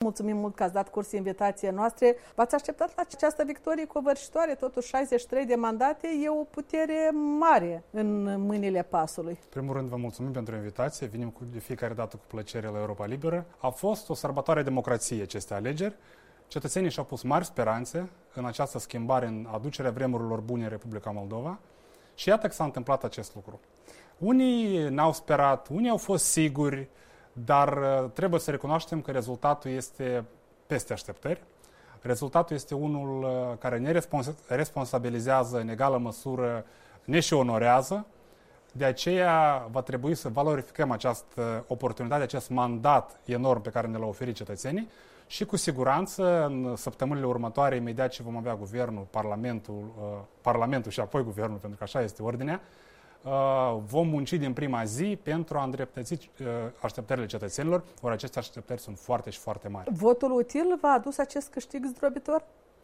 mulțumim mult că ați dat curs invitației noastre. V-ați așteptat la această victorie covârșitoare, totuși 63 de mandate, e o putere mare în mâinile PAS-ului. În primul rând, vă mulțumim pentru invitație, venim de fiecare dată cu plăcere la Europa Liberă. A fost o sărbătoare democrației aceste alegeri. Cetățenii și-au pus mari speranțe în această schimbare, în aducerea vremurilor bune în Republica Moldova și iată că s-a întâmplat acest lucru. Unii n-au sperat, unii au fost siguri, dar trebuie să recunoaștem că rezultatul este peste așteptări. Rezultatul este unul care ne responsabilizează în egală măsură, ne și onorează. De aceea va trebui să valorificăm această oportunitate, acest mandat enorm pe care ne l-au oferit cetățenii și cu siguranță în săptămânile următoare, imediat ce vom avea guvernul, Parlamentul și apoi guvernul, pentru că așa este ordinea, vom munci din prima zi pentru a îndreptăți așteptările cetățenilor, ori aceste așteptări sunt foarte și foarte mari. Votul util v-a adus acest câștig zdrobitor?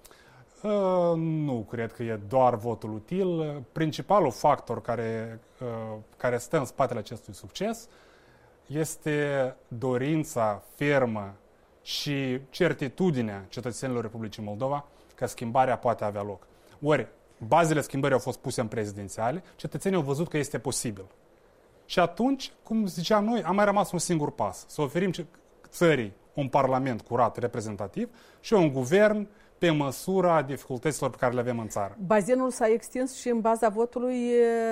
Nu cred că e doar votul util. Principalul factor care stă în spatele acestui succes este dorința fermă și certitudinea cetățenilor Republicii Moldova că schimbarea poate avea loc. Ori, bazele schimbării au fost puse în prezidențiale, cetățenii au văzut că este posibil. Și atunci, cum ziceam noi, a mai rămas un singur pas. Să oferim țării un parlament curat, reprezentativ și un guvern pe măsura dificultăților pe care le avem în țară. Bazinul s-a extins și în baza votului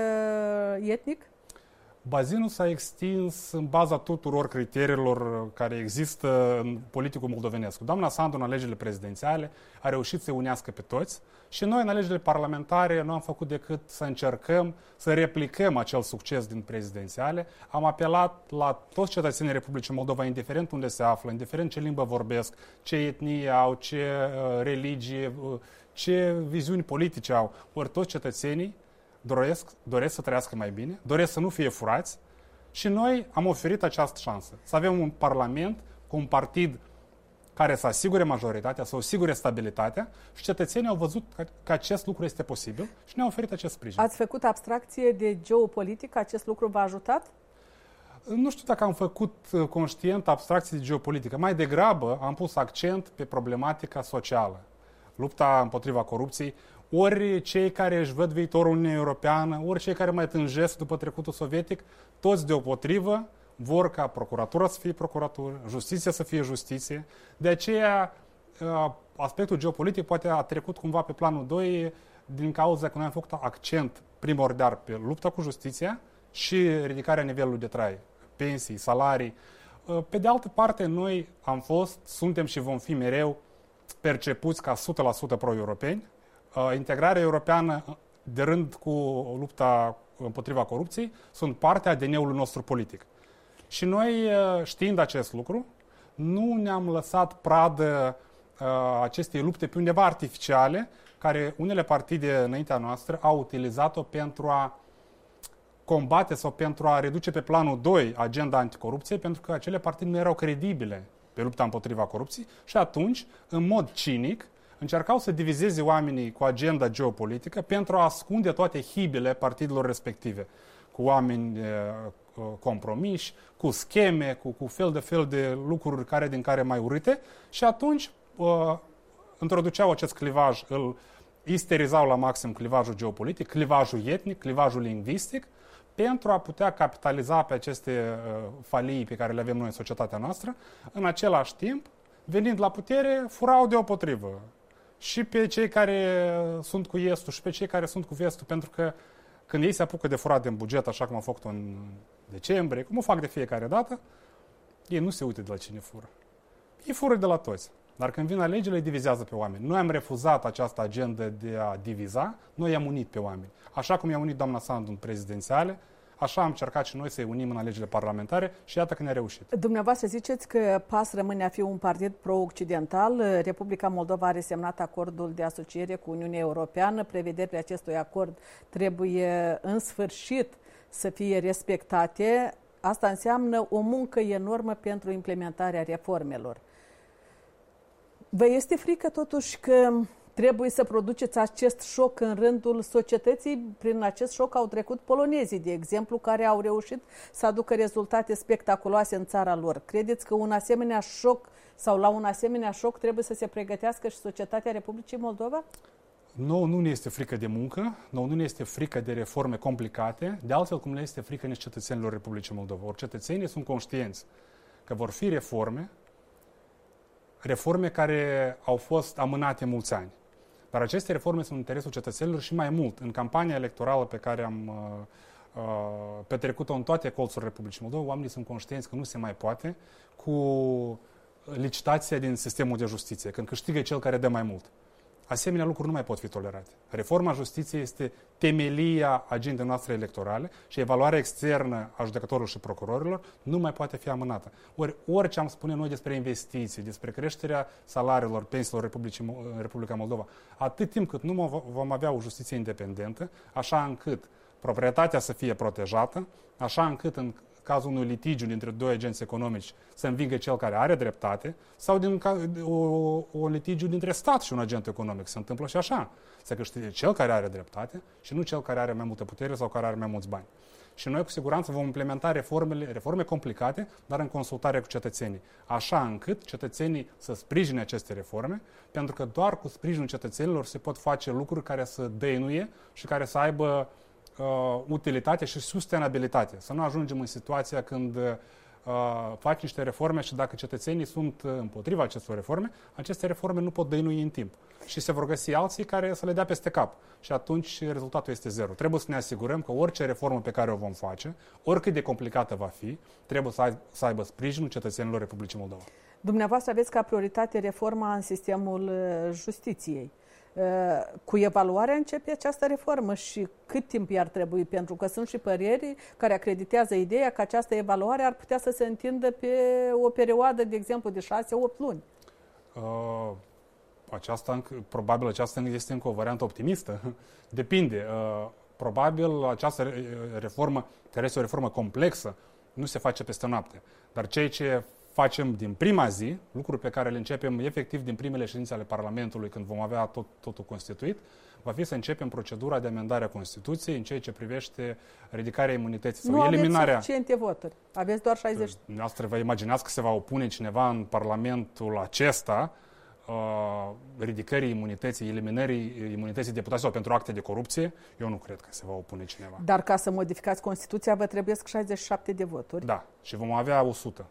etnic? Bazinul s-a extins în baza tuturor criteriilor care există în politicul moldovenesc. Doamna Sandu, în alegerile prezidențiale, a reușit să unească pe toți și noi, în alegerile parlamentare, nu am făcut decât să încercăm să replicăm acel succes din prezidențiale. Am apelat la toți cetățenii Republicii Moldova, indiferent unde se află, indiferent ce limbă vorbesc, ce etnie au, ce religie, ce viziuni politice au. Ori toți cetățenii doresc să trăiască mai bine, doresc să nu fie furați și noi am oferit această șansă. Să avem un parlament cu un partid care să asigure majoritatea, să asigure stabilitatea și cetățenii au văzut că acest lucru este posibil și ne-au oferit acest sprijin. Ați făcut abstracție de geopolitică? Acest lucru v-a ajutat? Nu știu dacă am făcut conștient abstracție de geopolitică. Mai degrabă am pus accent pe problematica socială. Lupta împotriva corupției, ori cei care își văd viitorul Uniunii Europeană, ori cei care mai tânjesc după trecutul sovietic, toți deopotrivă vor ca procuratura să fie procuratură, justiția să fie justiție. De aceea, aspectul geopolitic poate a trecut cumva pe planul 2 din cauza că noi am făcut accent primordial pe lupta cu justiția și ridicarea nivelului de trai, pensii, salarii. Pe de altă parte, noi am fost, suntem și vom fi mereu percepuți ca 100% pro-europeni. Integrarea europeană, de rând cu lupta împotriva corupției, sunt parte a ADN-ului nostru politic. Și noi, știind acest lucru, nu ne-am lăsat pradă acestei lupte pe undeva artificiale, care unele partide înaintea noastră au utilizat-o pentru a combate sau pentru a reduce pe planul 2 agenda anticorupție, pentru că acele partide nu erau credibile pe lupta împotriva corupției și atunci, în mod cinic, încercau să divizeze oamenii cu agenda geopolitică pentru a ascunde toate hibile partidelor respective, cu oameni compromiși, cu scheme, cu fel de lucruri care mai urâte și atunci introduceau acest clivaj, îl isterizau la maxim clivajul geopolitic, clivajul etnic, clivajul lingvistic, pentru a putea capitaliza pe aceste falii pe care le avem noi în societatea noastră, în același timp, venind la putere, furau deopotrivă. Și pe cei care sunt cu estul și pe cei care sunt cu vestul, pentru că când ei se apucă de furat din buget, așa cum au făcut în decembrie, cum o fac de fiecare dată, ei nu se uită de la cine fură. Ei fură de la toți. Dar când vin alegerile, îi divizează pe oameni. Noi am refuzat această agendă de a diviza, noi i-am unit pe oameni. Așa cum i-a unit doamna Sandu în prezidențiale, așa am încercat și noi să-i unim în alegerile parlamentare și iată că ne-a reușit. Dumneavoastră ziceți că PAS rămâne a fi un partid pro-occidental. Republica Moldova are semnat acordul de asociere cu Uniunea Europeană. Prevederile acestui acord trebuie în sfârșit să fie respectate. Asta înseamnă o muncă enormă pentru implementarea reformelor. Vă este frică totuși că trebuie să produceți acest șoc în rândul societății. Prin acest șoc au trecut polonezii, de exemplu, care au reușit să aducă rezultate spectaculoase în țara lor. Credeți că un asemenea șoc sau la un asemenea șoc trebuie să se pregătească și societatea Republicii Moldova? Nouă nu ne este frică de muncă, nouă nu ne este frică de reforme complicate, de altfel cum le este frică nici cetățenilor Republicii Moldova. Ori cetățenii sunt conștienți că vor fi reforme care au fost amânate mulți ani. Dar aceste reforme sunt în interesul cetățenilor și mai mult. În campania electorală pe care am petrecut-o în toate colțurile Republicii Moldova, oamenii sunt conștienți că nu se mai poate cu licitația din sistemul de justiție, când câștigă cel care dă mai mult. Asemenea lucruri nu mai pot fi tolerate. Reforma justiției este temelia agendei noastre electorale și evaluarea externă a judecătorilor și procurorilor nu mai poate fi amânată. Orice am spune noi despre investiții, despre creșterea salariilor, pensiilor Republica Moldova, atât timp cât nu vom avea o justiție independentă, așa încât proprietatea să fie protejată, așa încât în cazul unui litigiu dintre doi agenți economici să învingă cel care are dreptate, sau din o litigiu dintre stat și un agent economic. Se întâmplă și așa. Să câștige cel care are dreptate și nu cel care are mai multă putere sau care are mai mulți bani. Și noi cu siguranță vom implementa reforme complicate, dar în consultare cu cetățenii. Așa încât cetățenii să sprijine aceste reforme, pentru că doar cu sprijinul cetățenilor se pot face lucruri care să dăinuie și care să aibă utilitate și sustenabilitate. Să nu ajungem în situația când faci niște reforme și dacă cetățenii sunt împotriva acestor reforme, aceste reforme nu pot dăinui în timp. Și se vor găsi alții care să le dea peste cap. Și atunci rezultatul este zero. Trebuie să ne asigurăm că orice reformă pe care o vom face, oricât de complicată va fi, trebuie să aibă sprijinul cetățenilor Republicii Moldova. Dumneavoastră aveți ca prioritate reforma în sistemul justiției. Cu evaluarea începe această reformă și cât timp i-ar trebui? Pentru că sunt și păreri care acreditează ideea că această evaluare ar putea să se întindă pe o perioadă, de exemplu, de 6-8 luni. Probabil aceasta este încă o variantă optimistă. Depinde. Probabil această reformă, care este o reformă complexă, nu se face peste noapte. Dar ceea ce facem din prima zi, lucruri pe care le începem efectiv din primele ședințe ale Parlamentului, când vom avea totul constituit, va fi să începem procedura de amendare a Constituției în ceea ce privește ridicarea imunității sau eliminarea. Nu aveți suficiente voturi. Aveți doar 60. Noastră vă imaginați că se va opune cineva în Parlamentul acesta ridicării imunității, eliminării imunității deputaților pentru acte de corupție? Eu nu cred că se va opune cineva. Dar ca să modificați Constituția vă trebuie 67 de voturi. Da, și vom avea 100.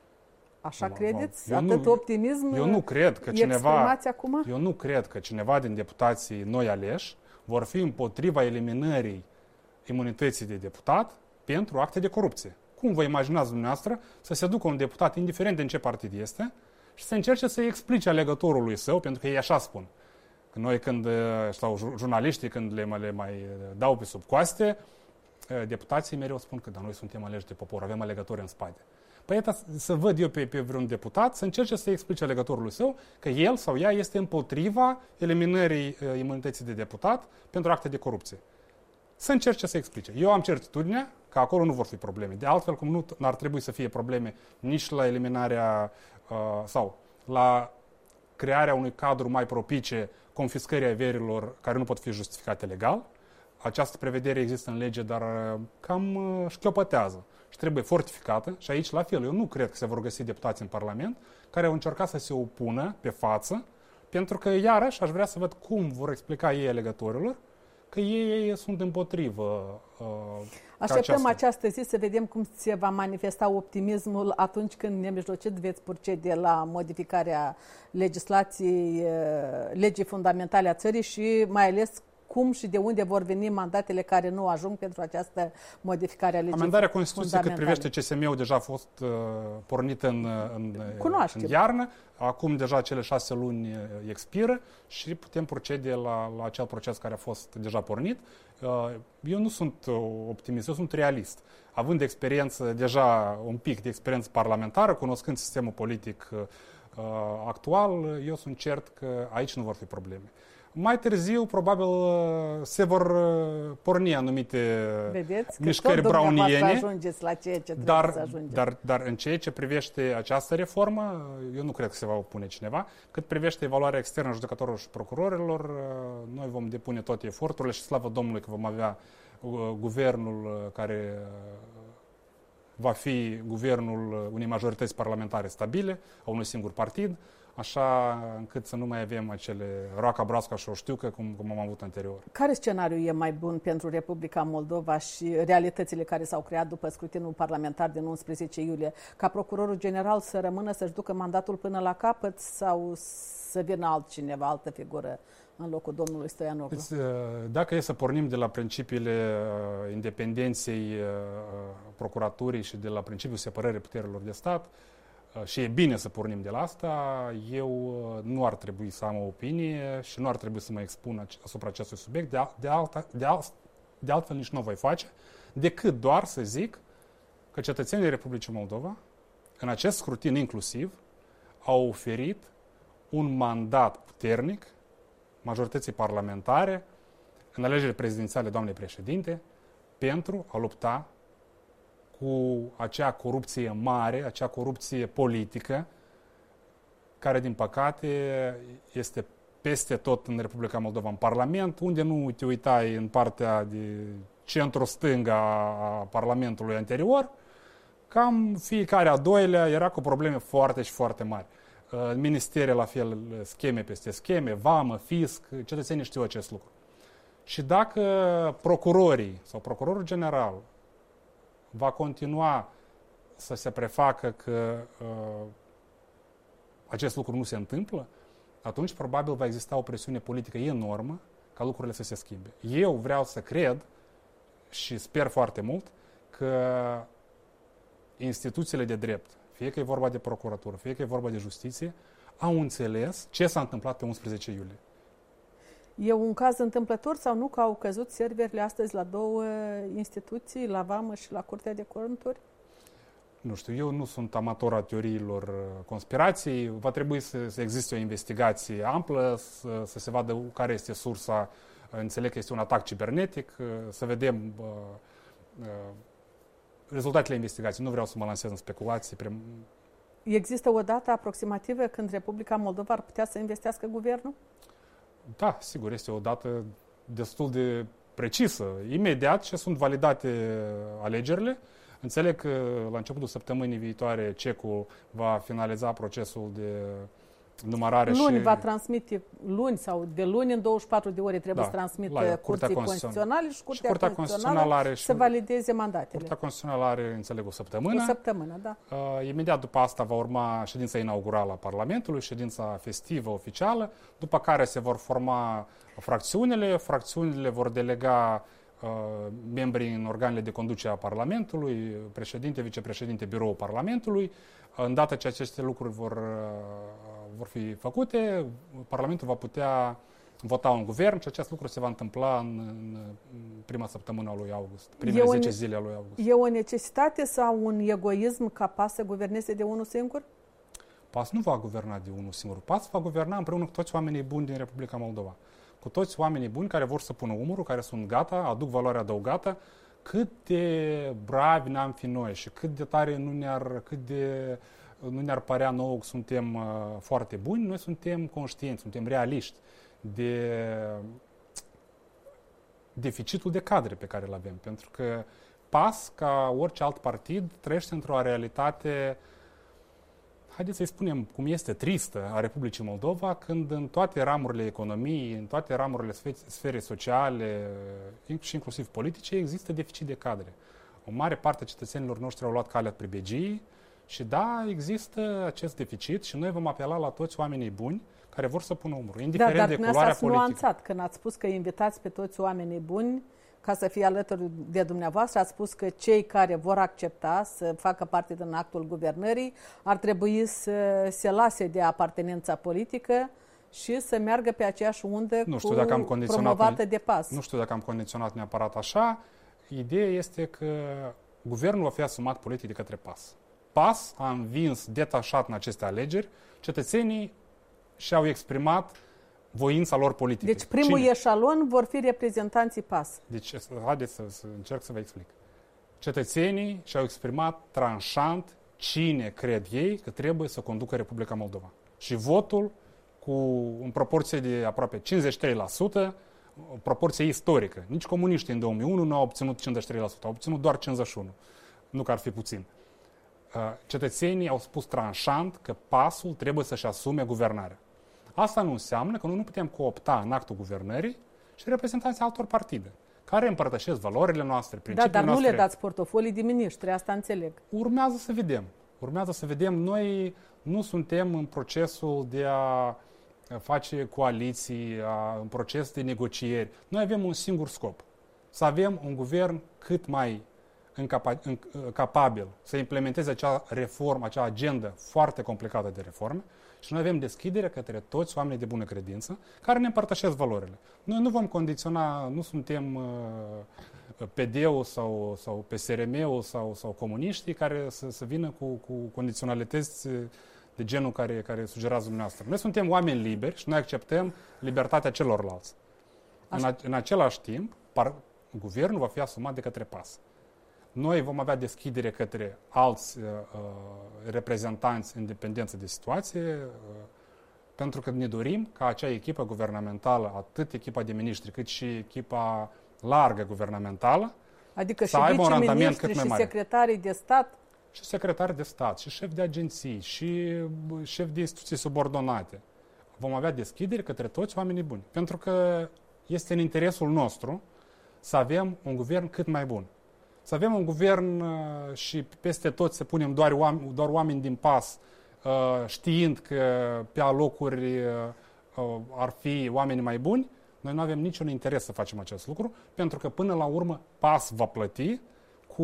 Așa credeți? Atât optimism eu nu cred că cineva, acum? Eu nu cred că cineva din deputații noi aleși vor fi împotriva eliminării imunității de deputat pentru acte de corupție. Cum vă imaginați dumneavoastră să se ducă un deputat, indiferent din ce partid este, și să încerce să-i explice alegătorului său, pentru că ei așa spun. Că noi sau jurnaliștii când le mai dau pe sub coaste, deputații mereu spun că noi suntem aleși de popor, avem alegători în spate. Păi să văd eu pe vreun deputat să încerce să explice alegătorului său că el sau ea este împotriva eliminării imunității de deputat pentru acte de corupție. Să încerce să explice. Eu am certitudinea că acolo nu vor fi probleme. De altfel, cum nu ar trebui să fie probleme nici la eliminarea sau la crearea unui cadru mai propice confiscării averilor care nu pot fi justificate legal. Această prevedere există în lege, dar cam șchiopătează și trebuie fortificată. Și aici, la fel, eu nu cred că se vor găsi deputați în Parlament care au încercat să se opună pe față, pentru că, iarăși, aș vrea să văd cum vor explica ei alegătorilor că ei sunt împotrivă. Așteptăm această zi să vedem cum se va manifesta optimismul atunci când nemijlocit veți procede la modificarea legislației, legii fundamentale a țării și mai ales cum și de unde vor veni mandatele care nu ajung pentru această modificare a legii fundamentale. Amendarea Constituției cât privește CSM-ul deja a fost pornită în iarnă. Acum deja cele 6 luni expiră și putem procede la acel proces care a fost deja pornit. Eu nu sunt optimist, eu sunt realist. Având experiență, deja un pic de experiență parlamentară, cunoscând sistemul politic actual, eu sunt cert că aici nu vor fi probleme. Mai târziu, probabil, se vor porni anumite mișcări browniene. Ajungeți la ceea ce trebuie să ajungeți. Dar în ceea ce privește această reformă, eu nu cred că se va opune cineva. Cât privește evaluarea externă a judecătorilor și procurorilor, noi vom depune toate eforturile și slavă Domnului că vom avea guvernul care va fi guvernul unei majorități parlamentare stabile, a unui singur partid, așa încât să nu mai avem acele roaca, brasca și o știucă cum am avut anterior. Care scenariu e mai bun pentru Republica Moldova și realitățile care s-au creat după scrutinul parlamentar din 11 iulie? Ca procurorul general să rămână să-și ducă mandatul până la capăt sau să vină altcineva, altă figură în locul domnului Stoianoglu? Dacă e să pornim de la principiile independenței procuraturii și de la principiul separării puterilor de stat, și e bine să pornim de la asta, eu nu ar trebui să am o opinie și nu ar trebui să mă expun asupra acestui subiect, de altfel nici nu o voi face, decât doar să zic că cetățenii Republicii Moldova, în acest scrutin inclusiv, au oferit un mandat puternic majorității parlamentare în alegerile prezidențiale doamnei președinte pentru a lupta cu acea corupție mare, acea corupție politică, care, din păcate, este peste tot în Republica Moldova, în Parlament, unde nu te uitai în partea de centru-stânga a Parlamentului anterior, cam fiecare a doilea era cu probleme foarte și foarte mari. Ministere, la fel, scheme peste scheme, vamă, fisc, cetățenii știu acest lucru. Și dacă procurorii sau procurorul general va continua să se prefacă că acest lucru nu se întâmplă, atunci probabil va exista o presiune politică enormă ca lucrurile să se schimbe. Eu vreau să cred și sper foarte mult că instituțiile de drept, fie că e vorba de procuratură, fie că e vorba de justiție, au înțeles ce s-a întâmplat pe 11 iulie. E un caz întâmplător sau nu că au căzut serverile astăzi la două instituții, la Vamă și la Curtea de Conturi? Nu știu, eu nu sunt amator a teoriilor conspirației. Va trebui să existe o investigație amplă, să se vadă care este sursa. Înțeleg că este un atac cibernetic, să vedem rezultatele investigației. Nu vreau să mă lansez în speculații. Există o dată aproximativă când Republica Moldova ar putea să investească guvernul? Da, sigur, este o dată destul de precisă. Imediat ce sunt validate alegerile, înțeleg că la începutul săptămânii viitoare CECU va finaliza procesul de numărare luni va transmite, luni sau de luni în 24 de ore trebuie să transmită Curții Constituționale și Curtea Constituțională să valideze mandatele. Curtea Constituțională are, înțeleg, o săptămână. O săptămână, da. Imediat după asta va urma ședința inaugurală a Parlamentului, ședința festivă oficială, după care se vor forma fracțiunile vor delega membrii în organele de conducere a Parlamentului, președinte, vicepreședinte, biroul Parlamentului. Îndată ce aceste lucruri vor fi făcute, Parlamentul va putea vota un guvern și acest lucru se va întâmpla în prima săptămână a lui august, primele 10 zile a lui august. E o necesitate sau un egoism ca PAS să guverneze de unul singur? PAS nu va guverna de unul singur. PAS va guverna împreună cu toți oamenii buni din Republica Moldova. Cu toți oamenii buni care vor să pună umărul, care sunt gata, aduc valoare adăugată, cât de bravi n-am fi noi și cât de tare nu ne-ar părea nouă că suntem foarte buni, noi suntem conștienți, suntem realiști de deficitul de cadre pe care îl avem. Pentru că PAS, ca orice alt partid, trăiește într-o realitate, haideți să-i spunem cum este, tristă a Republicii Moldova, când în toate ramurile economiei, în toate ramurile sferei sociale și inclusiv politice, există deficit de cadre. O mare parte a cetățenilor noștri au luat calea pribegiei și da, există acest deficit și noi vom apela la toți oamenii buni care vor să pună umărul, indiferent de culoarea politică. Nuanțat, când ați spus că invitați pe toți oamenii buni ca să fie alături de dumneavoastră, ați spus că cei care vor accepta să facă parte din actul guvernării ar trebui să se lase de apartenența politică și să meargă pe aceeași undă promovată de PAS. Nu știu dacă am condiționat neapărat așa. Ideea este că guvernul va fi asumat politic de către PAS. PAS a învins detașat în aceste alegeri. Cetățenii și-au exprimat voința lor politică. Deci primul eșalon vor fi reprezentanții PAS. Deci, haideți să încerc să vă explic. Cetățenii și-au exprimat tranșant cine cred ei că trebuie să conducă Republica Moldova. Și votul, în proporție de aproape 53%, o proporție istorică. Nici comuniștii în 2001 nu au obținut 53%, au obținut doar 51%. Nu că ar fi puțin. Cetățenii au spus tranșant că PAS-ul trebuie să-și asume guvernarea. Asta nu înseamnă că noi nu putem coopta în actul guvernării și reprezentanții altor partide, care împărtășesc valorile noastre, principiile noastre. Dar nu le dați portofolii de miniștri, asta înțeleg. Urmează să vedem. Urmează să vedem. Noi nu suntem în procesul de a face coaliții, în proces de negocieri. Noi avem un singur scop. Să avem un guvern cât mai capabil să implementeze acea reformă, acea agendă foarte complicată de reforme și noi avem deschidere către toți oamenii de bună credință care ne împărtășesc valorile. Noi nu vom condiționa, nu suntem PD-ul sau PSRM-ul sau comuniștii care să vină cu condiționalități de genul care sugerează dumneavoastră. Noi suntem oameni liberi și noi acceptăm libertatea celorlalți. În același timp, guvernul va fi asumat de către PAS. Noi vom avea deschidere către alți reprezentanți independență de situație, pentru că ne dorim ca acea echipă guvernamentală, atât echipa de miniștri, cât și echipa largă guvernamentală, adică să aibă un randament cât mai și mare. secretarii de stat? Și secretari de stat, și șefi de agenții, și șefi de instituții subordonate. Vom avea deschidere către toți oamenii buni. Pentru că este în interesul nostru să avem un guvern cât mai bun. Să avem un guvern și peste tot să punem doar oameni din PAS, știind că pe alocuri ar fi oameni mai buni, noi nu avem niciun interes să facem acest lucru, pentru că până la urmă PAS va plăti cu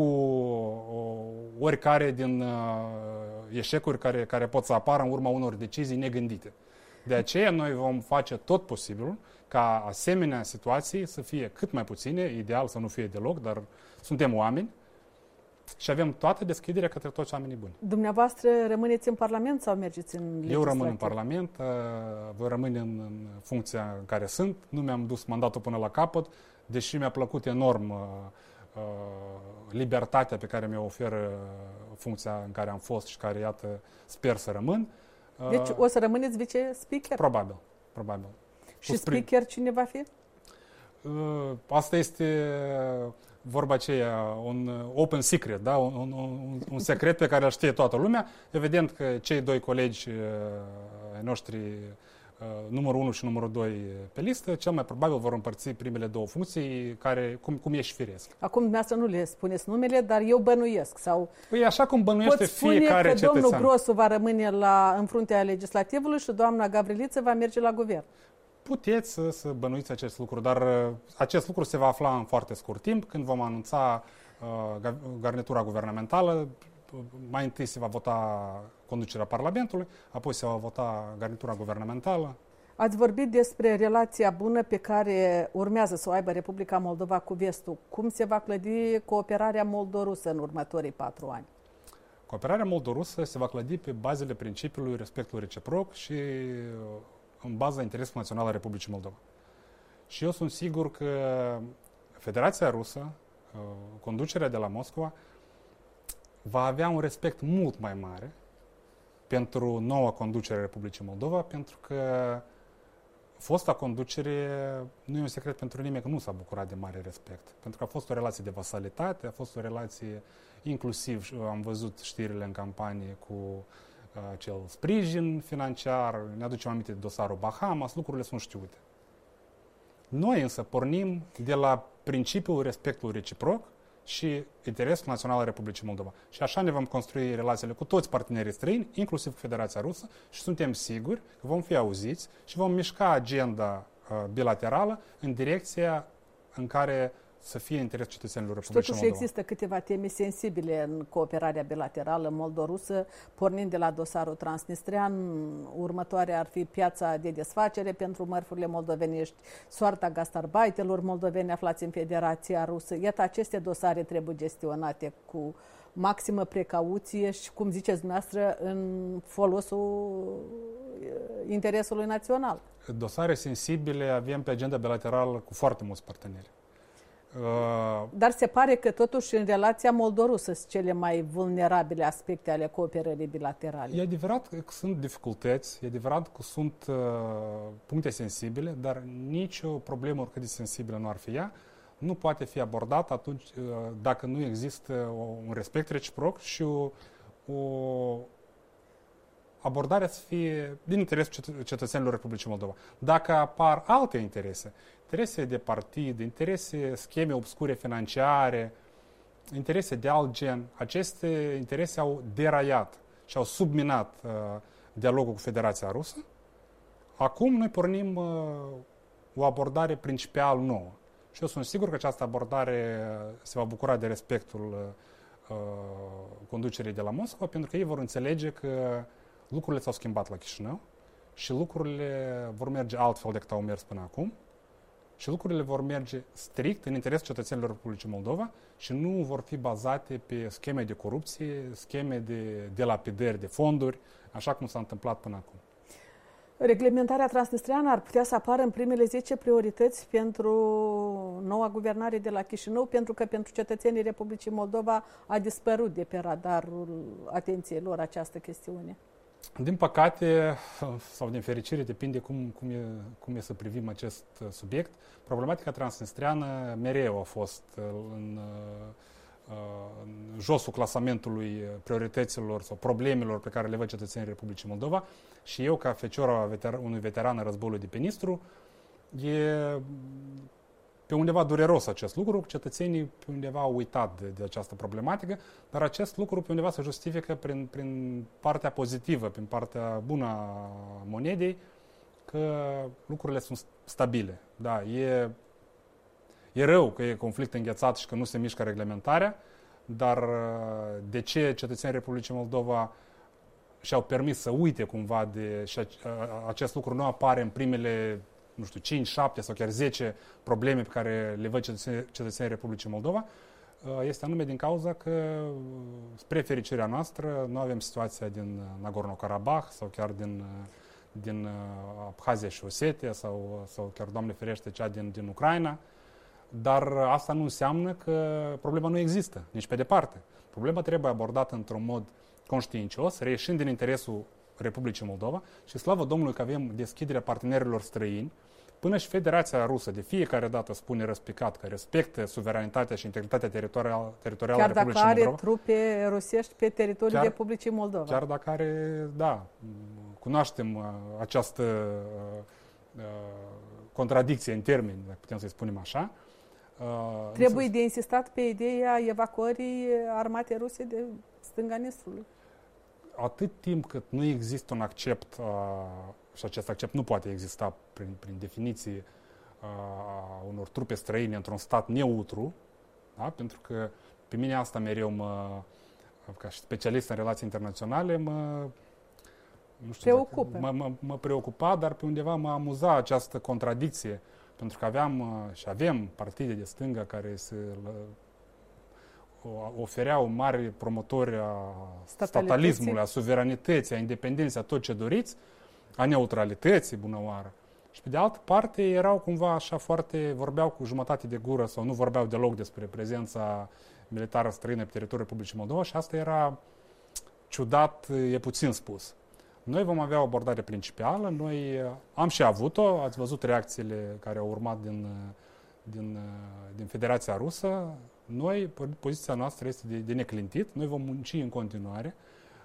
oricare din eșecuri care pot să apară în urma unor decizii negândite. De aceea noi vom face tot posibilul ca asemenea situații să fie cât mai puține, ideal să nu fie deloc, dar suntem oameni și avem toată deschiderea către toți oamenii buni. Dumneavoastră rămâneți în Parlament sau mergeți în legislativ? Eu rămân în Parlament, voi rămâne în funcția în care sunt. Nu mi-am dus mandatul până la capăt, deși mi-a plăcut enorm libertatea pe care mi-o oferă funcția în care am fost și care, iată, sper să rămân. Deci o să rămâneți vice-speaker? Probabil. Și speaker cine va fi? Asta este vorba aceea, un open secret, da? un secret pe care îl știe toată lumea. Evident că cei doi colegi noștri, numărul 1 și numărul 2 pe listă, cel mai probabil vor împărți primele două funcții, cum e și firesc. Acum dumneavoastră nu le spuneți numele, dar eu bănuiesc. Sau păi așa cum bănuiește fiecare cetățean. Pot spune că domnul Grosu va rămâne în fruntea legislativului și doamna Gavriliță va merge la guvern. Puteți să bănuiți acest lucru, dar acest lucru se va afla în foarte scurt timp, când vom anunța garnitura guvernamentală. Mai întâi se va vota conducerea Parlamentului, apoi se va vota garnitura guvernamentală. Ați vorbit despre relația bună pe care urmează să o aibă Republica Moldova cu Vestul. Cum se va clădi cooperarea moldorusă în următorii 4 ani? Cooperarea moldorusă se va clădi pe bazele principiului respectului reciproc și în baza interesului național al Republicii Moldova. Și eu sunt sigur că Federația Rusă, conducerea de la Moscova, va avea un respect mult mai mare pentru noua conducere a Republicii Moldova, pentru că fosta conducere, nu e un secret pentru nimeni că nu s-a bucurat de mare respect. Pentru că a fost o relație de vasalitate, a fost o relație, inclusiv am văzut știrile în campanie cu acel sprijin financiar, ne aducem aminte de dosarul Bahamas, lucrurile sunt știute. Noi însă pornim de la principiul respectului reciproc și interesul național al Republicii Moldova. Și așa ne vom construi relațiile cu toți partenerii străini, inclusiv cu Federația Rusă, și suntem siguri că vom fi auziți și vom mișca agenda bilaterală în direcția în care să fie interesul cetățenilor Republicii Moldova. Totuși există câteva teme sensibile în cooperarea bilaterală moldorusă, pornind de la dosarul transnistrian. Următoarea ar fi piața de desfacere pentru mărfurile moldovenești, soarta gastarbaitelor moldoveni aflați în Federația Rusă. Iată, aceste dosare trebuie gestionate cu maximă precauție și, cum ziceți dumneavoastră, în folosul interesului național. Dosare sensibile avem pe agenda bilaterală cu foarte mulți parteneri. Dar se pare că totuși în relația moldo-rusă sunt cele mai vulnerabile aspecte ale cooperării bilaterale. E adevărat că sunt dificultăți, e adevărat că sunt puncte sensibile, dar nicio problemă, oricât de sensibilă nu ar fi ea, nu poate fi abordată atunci dacă nu există un respect reciproc și o abordare să fie din interesul cetățenilor Republicii Moldova. Dacă apar alte interese de partid, interese, scheme obscure financiare, interese de alt gen, aceste interese au deraiat și au subminat dialogul cu Federația Rusă. Acum noi pornim o abordare principial nouă. Și eu sunt sigur că această abordare se va bucura de respectul conducerii de la Moscova, pentru că ei vor înțelege că lucrurile s-au schimbat la Chișinău și lucrurile vor merge altfel decât au mers până acum și lucrurile vor merge strict în interesul cetățenilor Republicii Moldova și nu vor fi bazate pe scheme de corupție, scheme de lapidări de fonduri, așa cum s-a întâmplat până acum. Reglementarea transnistreană ar putea să apară în primele 10 priorități pentru noua guvernare de la Chișinău, pentru că pentru cetățenii Republicii Moldova a dispărut de pe radarul atenției lor această chestiune. Din păcate, sau din fericire, depinde cum e să privim acest subiect, problematica transnistreană mereu a fost în josul clasamentului priorităților sau problemelor pe care le văd cetățenii Republicii Moldova și eu, ca feciora unui veteran al războiului de pe Nistru, e pe undeva dureros acest lucru, cetățenii pe undeva au uitat de această problematică, dar acest lucru pe undeva se justifică prin partea pozitivă, prin partea bună a monedei, că lucrurile sunt stabile. Da, e rău că e conflict înghețat și că nu se mișcă reglementarea, dar de ce cetățenii Republicii Moldova și-au permis să uite cumva și acest lucru nu apare în primele, 5, 7 sau chiar 10 probleme pe care le văd cetățenii Republicii Moldova, este anume din cauza că, spre fericirea noastră, nu avem situația din Nagorno-Karabakh sau chiar din Abhazia și Osetia sau chiar, Doamne ferește, cea din Ucraina. Dar asta nu înseamnă că problema nu există, nici pe departe. Problema trebuie abordată într-un mod conștiincios, reieșind din interesul Republicii Moldova și slavă Domnului că avem deschiderea partenerilor străini, până și Federația Rusă de fiecare dată spune răspicat că respectă suveranitatea și integritatea teritorială a Republicii Moldova. Chiar dacă are trupe rusești pe teritoriul Republicii Moldova. Chiar dacă are, da, cunoaștem această contradicție în termeni, dacă putem să-i spunem așa. Trebuie de insistat pe ideea evacuării armatei ruse de stânga Nistrului. Atât timp cât nu există un accept, și acest accept nu poate exista prin definiție a unor trupe străine într-un stat neutru, da? Pentru că pe mine asta mereu ca și specialist în relații internaționale, mă preocupa, dar pe undeva mă amuza această contradicție, pentru că avem partide de stânga care se ofereau mari promotori a statalismului, a suveranității, a independenței, a tot ce doriți, a neutralității, bună oară. Și pe de altă parte erau cumva așa vorbeau cu jumătate de gură sau nu vorbeau deloc despre prezența militară străină pe teritoriul Republicii Moldova și asta era ciudat, e puțin spus. Noi vom avea o abordare principală, noi am și avut-o, ați văzut reacțiile care au urmat din Federația Rusă. Noi, poziția noastră este de neclintit, noi vom munci în continuare,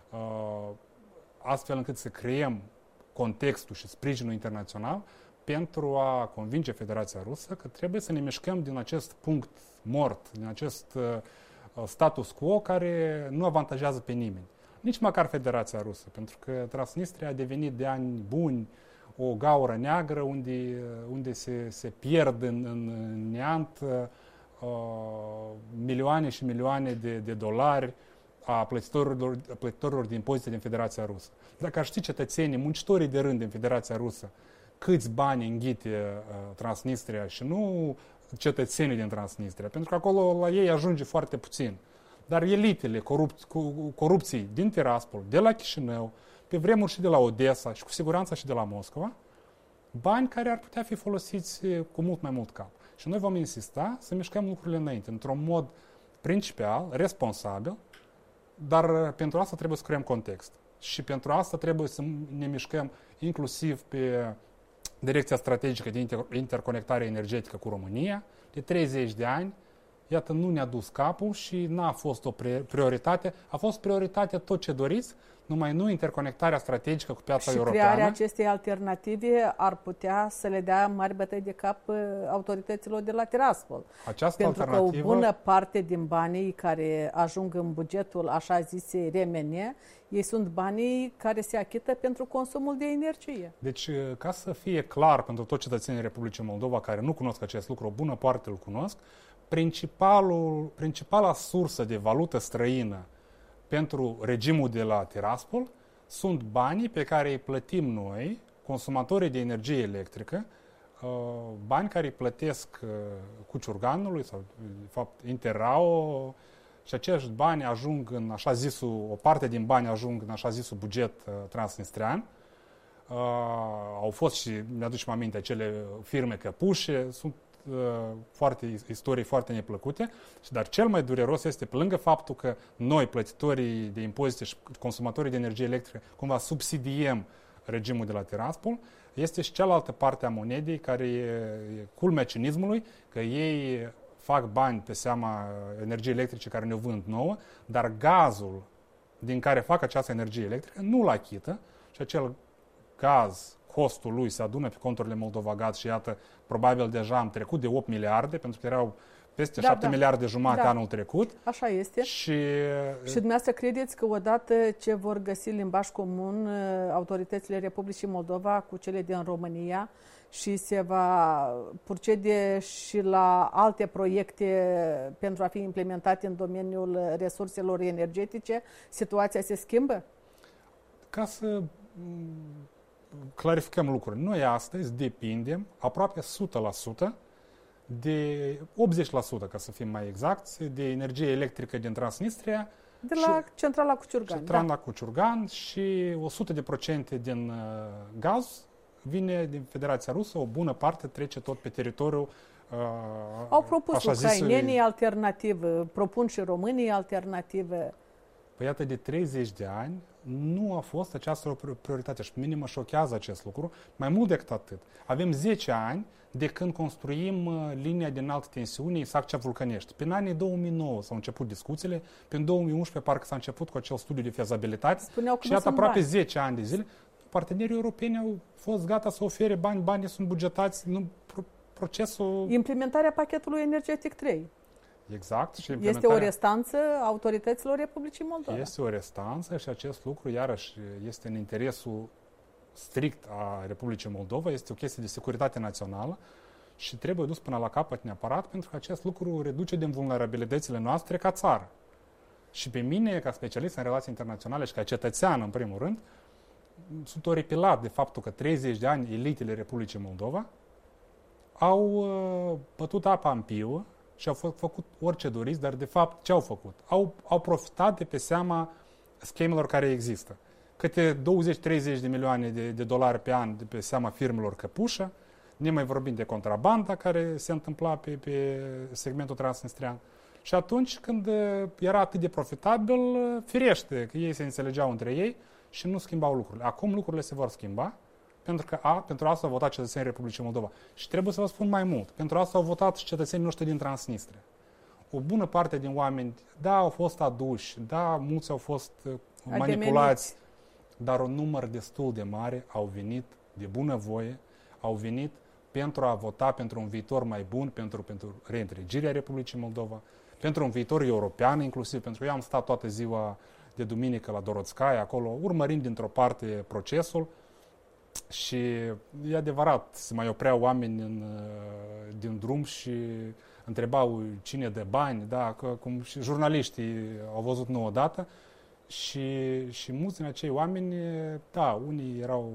astfel încât să creăm contextul și sprijinul internațional pentru a convinge Federația Rusă că trebuie să ne mișcăm din acest punct mort, din acest status quo care nu avantajează pe nimeni. Nici măcar Federația Rusă, pentru că Transnistria a devenit de ani buni o gaură neagră unde se pierd în neant milioane și milioane de dolari a plătitorilor de impozite din Federația Rusă. Dacă ar ști cetățenii, muncitorii de rând din Federația Rusă, câți bani înghite Transnistria și nu cetățenii din Transnistria, pentru că acolo la ei ajunge foarte puțin. Dar elitele corupției din Tiraspol, de la Chișinău, pe vremuri și de la Odessa și cu siguranță și de la Moscova, bani care ar putea fi folosiți cu mult mai mult cap. Și noi vom insista să mișcăm lucrurile înainte, într-un mod principial, responsabil, dar pentru asta trebuie să creăm context. Și pentru asta trebuie să ne mișcăm inclusiv pe direcția strategică de interconectare energetică cu România. De 30 de ani, iată, nu ne-a dus capul și n-a fost o prioritate. A fost prioritatea tot ce doriți, numai nu interconectarea strategică cu piața europeană. Și crearea acestei alternative ar putea să le dea mari bătăi de cap autorităților de la Tiraspol. Pentru că o bună parte din banii care ajung în bugetul așa zise RMN, ei sunt banii care se achită pentru consumul de energie. Deci, ca să fie clar pentru toți cetățenii Republicii Moldova care nu cunosc acest lucru, o bună parte îl cunosc, principala sursă de valută străină pentru regimul de la Tiraspol sunt banii pe care îi plătim noi, consumatorii de energie electrică, bani care îi plătesc Cuciurganului sau, de fapt, Interrao, și acești bani ajung în așa zisul, o parte din bani ajung în așa zisul buget transnistrean. Au fost și, mi-aducem aminte, acele firme căpușe, sunt istorii foarte neplăcute, dar cel mai dureros este, pe lângă faptul că noi, plătitorii de impozite și consumatorii de energie electrică, cumva subsidiem regimul de la Tiraspol, este și cealaltă parte a monedei, care e culmea cinismului, că ei fac bani pe seama energiei electrice care ne-o vând nouă, dar gazul din care fac această energie electrică nu-l achită și acel gaz, costul lui se adună pe conturile Moldovagaz și iată, probabil deja am trecut de 8 miliarde, pentru că erau peste 7 miliarde jumate anul trecut. Așa este. Și dumneavoastră credeți că odată ce vor găsi limbaj comun autoritățile Republicii Moldova cu cele din România și se va procede și la alte proiecte pentru a fi implementate în domeniul resurselor energetice, situația se schimbă? Ca să clarificăm lucrurile. Noi astăzi depindem aproape 100% de 80%, ca să fim mai exacti, de energie electrică din Transnistria. De la centrala Cuciurgan. Centrala Cuciurgan și 100% din gaz vine din Federația Rusă, o bună parte trece tot pe teritoriul Au propus ucrainenii alternative, propun și românii alternative. Păi iată, de 30 de ani nu a fost această prioritate și pe mine mă șochează acest lucru. Mai mult decât atât, avem 10 ani de când construim linia de înaltă tensiune Isaccea-Vulcănești. Prin anii 2009 s-au început discuțiile, prin 2011 parcă s-a început cu acel studiu de fezabilitate și iată aproape 10 ani de zile. Partenerii europeni au fost gata să ofere bani, banii sunt bugetați, procesul... Implementarea pachetului energetic 3. Exact. Și este o restanță autorităților Republicii Moldova. Este o restanță și acest lucru, iarăși, este în interesul strict a Republicii Moldova, este o chestie de securitate națională și trebuie dus până la capăt neapărat, pentru că acest lucru reduce din vulnerabilitățile noastre ca țară. Și pe mine, ca specialist în relații internaționale și ca cetățean, în primul rând, sunt oripilat de faptul că 30 de ani elitele Republicii Moldova au bătut apa în piuă și au făcut orice doriți, dar de fapt ce au făcut? Au profitat de pe seama schemelor care există. Câte 20-30 de milioane de dolari pe an de pe seama firmelor căpușă, nemai vorbind de contrabanda care se întâmpla pe segmentul transnistrian. Și atunci când era atât de profitabil, firește că ei se înțelegeau între ei și nu schimbau lucrurile. Acum lucrurile se vor schimba, pentru că pentru asta au votat cetățenii Republicii Moldova. Și trebuie să vă spun mai mult. Pentru asta au votat și cetățenii noștri din Transnistria. O bună parte din oameni, da, au fost aduși, da, mulți au fost manipulați, dar un număr destul de mare au venit de bunăvoie, au venit pentru a vota pentru un viitor mai bun, pentru reîntregirea Republicii Moldova, pentru un viitor european inclusiv, pentru că eu am stat toată ziua de duminică la Dorotskaya, acolo, urmărind dintr-o parte procesul și e adevărat, se mai opreau oameni din drum și întrebau cine dă bani, da, cum și jurnaliștii au văzut nu odată și mulți din acei oameni, da, unii erau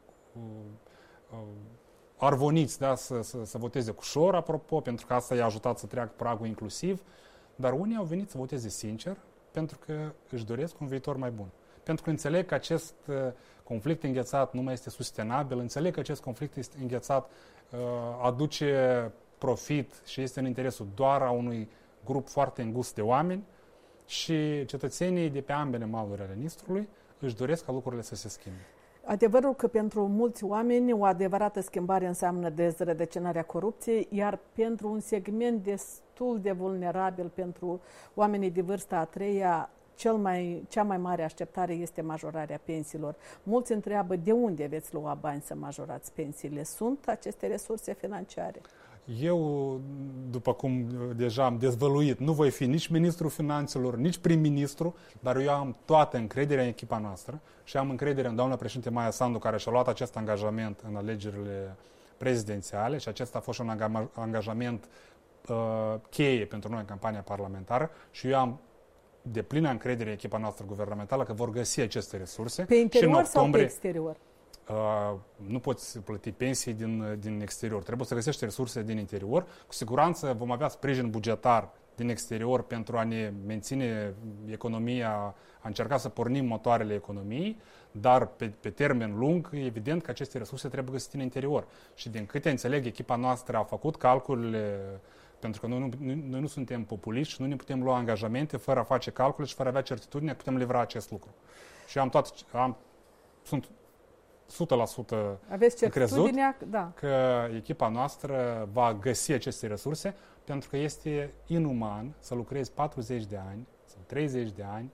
arvoniți, da, să voteze cu ușor, apropo, pentru că asta i-a ajutat să treacă pragul inclusiv, dar unii au venit să voteze sincer, pentru că își doresc un viitor mai bun. pentru că înțeleg că acest conflict înghețat nu mai este sustenabil, înțeleg că acest conflict înghețat aduce profit și este în interesul doar a unui grup foarte îngust de oameni și cetățenii de pe ambele maluri ale Nistrului își doresc ca lucrurile să se schimbe. Adevărul că pentru mulți oameni o adevărată schimbare înseamnă dezrădăcinarea corupției, iar pentru un segment destul de vulnerabil, pentru oamenii de vârsta a treia, cea mai mare așteptare este majorarea pensiilor. Mulți întreabă de unde veți lua bani să majorați pensiile. Sunt aceste resurse financiare? Eu, după cum deja am dezvăluit, nu voi fi nici ministrul finanțelor, nici prim-ministru, dar eu am toată încrederea în echipa noastră și am încredere în doamna președinte Maia Sandu, care și-a luat acest angajament în alegerile prezidențiale și acesta a fost un angajament cheie pentru noi în campania parlamentară și eu am de plină încredere în echipa noastră guvernamentală că vor găsi aceste resurse. Pe interior sau pe exterior? Nu poți plăti pensii din exterior. Trebuie să găsești resurse din interior. Cu siguranță vom avea sprijin bugetar din exterior pentru a ne menține economia, a încerca să pornim motoarele economiei, dar pe termen lung, evident că aceste resurse trebuie găsite în interior. Și din câte înțeleg, echipa noastră a făcut calculele, pentru că noi nu suntem populiști și nu ne putem lua angajamente fără a face calcule și fără a avea certitudine că putem livra acest lucru. Și sunt 100% încrezut că echipa noastră va găsi aceste resurse, pentru că este inuman să lucrezi 40 de ani sau 30 de ani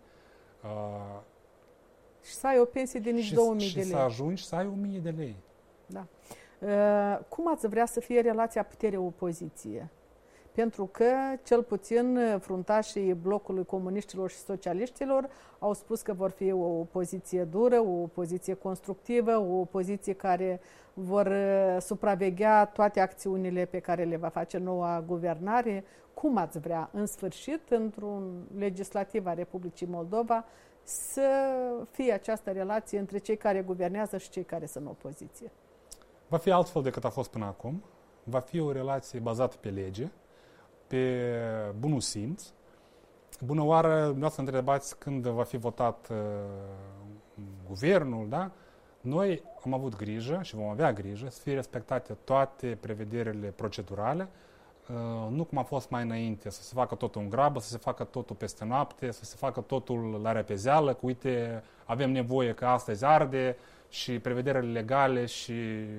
și să ai o pensie de nici 2000 de lei. Și să ajungi să ai 1000 de lei. Da. Cum ați vrea să fie relația putere-opoziție? Pentru că, cel puțin, fruntașii blocului comuniștilor și socialiștilor au spus că vor fi o opoziție dură, o opoziție constructivă, o opoziție care vor supraveghea toate acțiunile pe care le va face noua guvernare. Cum ați vrea, în sfârșit, într-un legislativ a Republicii Moldova, să fie această relație între cei care guvernează și cei care sunt în opoziție? Va fi altfel decât a fost până acum. Va fi o relație bazată pe lege, pe bunul simț. Bună oară, dumneavoastră întrebați când va fi votat guvernul, da? Noi am avut grijă și vom avea grijă să fie respectate toate prevederile procedurale, nu cum a fost mai înainte, să se facă totul în grabă, să se facă totul peste noapte, să se facă totul la repezeală, că uite, avem nevoie că astăzi arde și prevederile legale și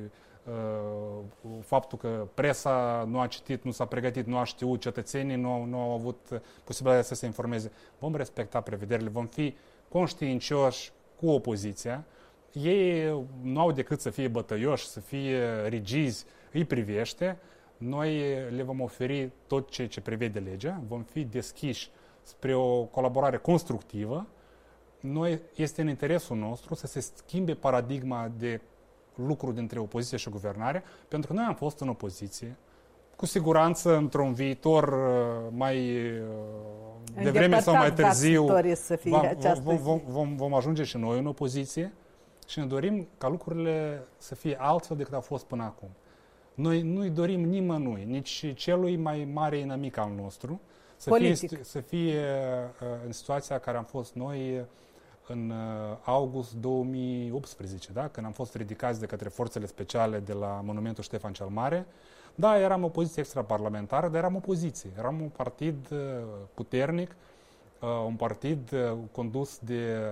faptul că presa nu a citit, nu s-a pregătit, nu a știut, cetățenii nu au avut posibilitatea să se informeze. Vom respecta prevederile, vom fi conștiincioși cu opoziția. Ei nu au decât să fie bătăioși, să fie rigizi, îi privește. Noi le vom oferi tot ceea ce prevede legea, vom fi deschiși spre o colaborare constructivă. Noi, este în interesul nostru să se schimbe paradigma de lucru dintre opoziție și guvernare, pentru că noi am fost în opoziție. Cu siguranță, într-un viitor mai devreme sau mai târziu, vom ajunge și noi în opoziție și ne dorim ca lucrurile să fie altfel decât au fost până acum. Noi nu-i dorim nimănui, nici celui mai mare inamic al nostru, să fie în situația care am fost noi în august 2018, da? Când am fost ridicați de către forțele speciale de la monumentul Ștefan cel Mare. Da, eram o poziție extraparlamentară, dar eram opoziție. Eram un partid puternic, un partid condus de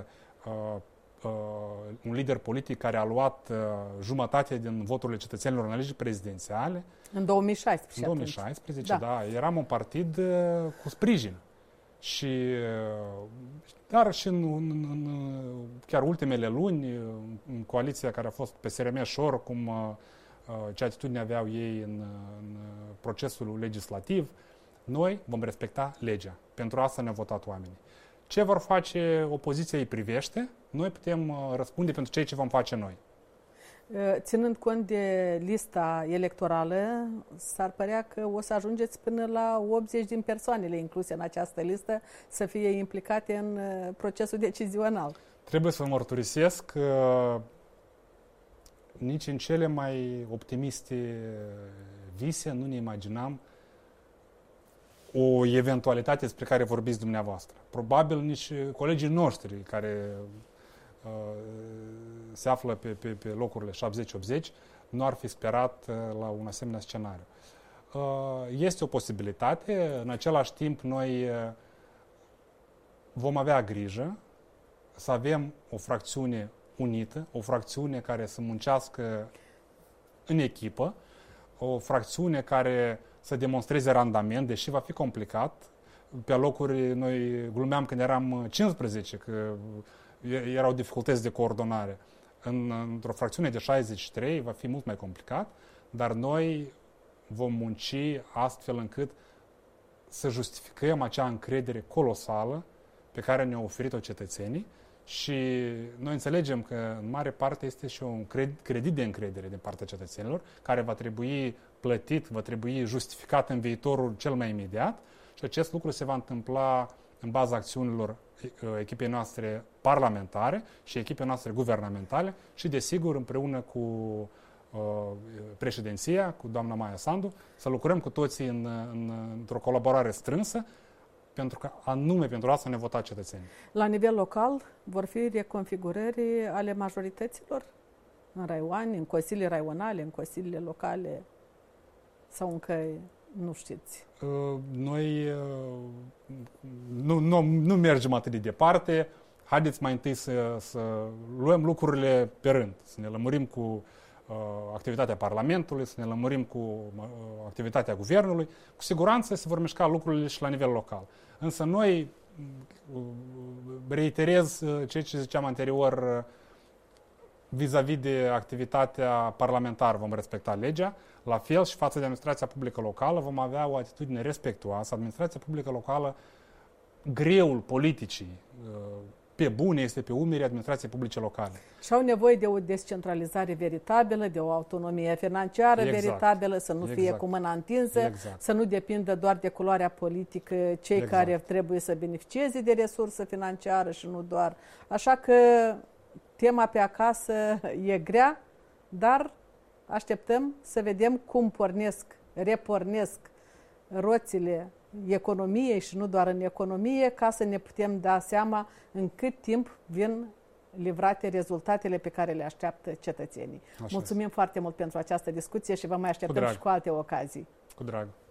un lider politic care a luat jumătate din voturile cetățenilor în alegeri prezidențiale. În 2016. În 2016, da. Eram un partid cu sprijin. Și dar și în chiar ultimele luni, în coaliția care a fost PSRM-șor, cum ce atitudine aveau ei în procesul legislativ, noi vom respecta legea. Pentru asta ne-au votat oamenii. Ce vor face opoziția îi privește, noi putem răspunde pentru ceea ce vom face noi. Ținând cont de lista electorală, s-ar părea că o să ajungeți până la 80 din persoanele incluse în această listă să fie implicate în procesul decizional. Trebuie să mărturisesc că nici în cele mai optimiste vise nu ne imaginam o eventualitate despre care vorbiți dumneavoastră. Probabil nici colegii noștri care se află pe locurile 70-80, nu ar fi sperat la un asemenea scenariu. Este o posibilitate, în același timp noi vom avea grijă să avem o fracțiune unită, o fracțiune care să muncească în echipă, o fracțiune care să demonstreze randament, deși va fi complicat. Pe locuri, noi glumeam când eram 15, că erau dificultăți de coordonare. Într-o fracțiune de 63 va fi mult mai complicat, dar noi vom munci astfel încât să justificăm acea încredere colosală pe care ne-au oferit-o cetățenii și noi înțelegem că în mare parte este și un credit de încredere din partea cetățenilor care va trebui plătit, va trebui justificat în viitorul cel mai imediat și acest lucru se va întâmpla în baza acțiunilor echipei noastre parlamentare și echipei noastre guvernamentale și, desigur, împreună cu președinția, cu doamna Maia Sandu, să lucrăm cu toții într-o colaborare strânsă, pentru că anume pentru asta ne vota cetățenii. La nivel local vor fi reconfigurări ale majorităților în raioane, în consiliile raionale, în consiliile locale sau încă nu știți? Noi nu mergem atât de departe. Haideți mai întâi să luăm lucrurile pe rând, să ne lămurim cu activitatea Parlamentului, să ne lămurim cu activitatea Guvernului. Cu siguranță se vor mișca lucrurile și la nivel local. Însă noi, reiterez ceea ce ziceam anterior, vis-a-vis de activitatea parlamentară vom respecta legea, la fel și față de administrația publică locală vom avea o atitudine respectuoasă. Administrația publică locală, greul politicii, pe bune, este pe umerii administrației publice locale. Și au nevoie de o descentralizare veritabilă, de o autonomie financiară veritabilă, să nu fie cu mâna întinsă, să nu depindă doar de culoarea politică cei care trebuie să beneficieze de resursă financiară și nu doar. Așa că tema pe acasă e grea, dar așteptăm să vedem cum repornesc roțile economiei și nu doar în economie, ca să ne putem da seama în cât timp vin livrate rezultatele pe care le așteaptă cetățenii. Mulțumim foarte mult pentru această discuție și vă mai așteptăm și cu alte ocazii. Cu drag.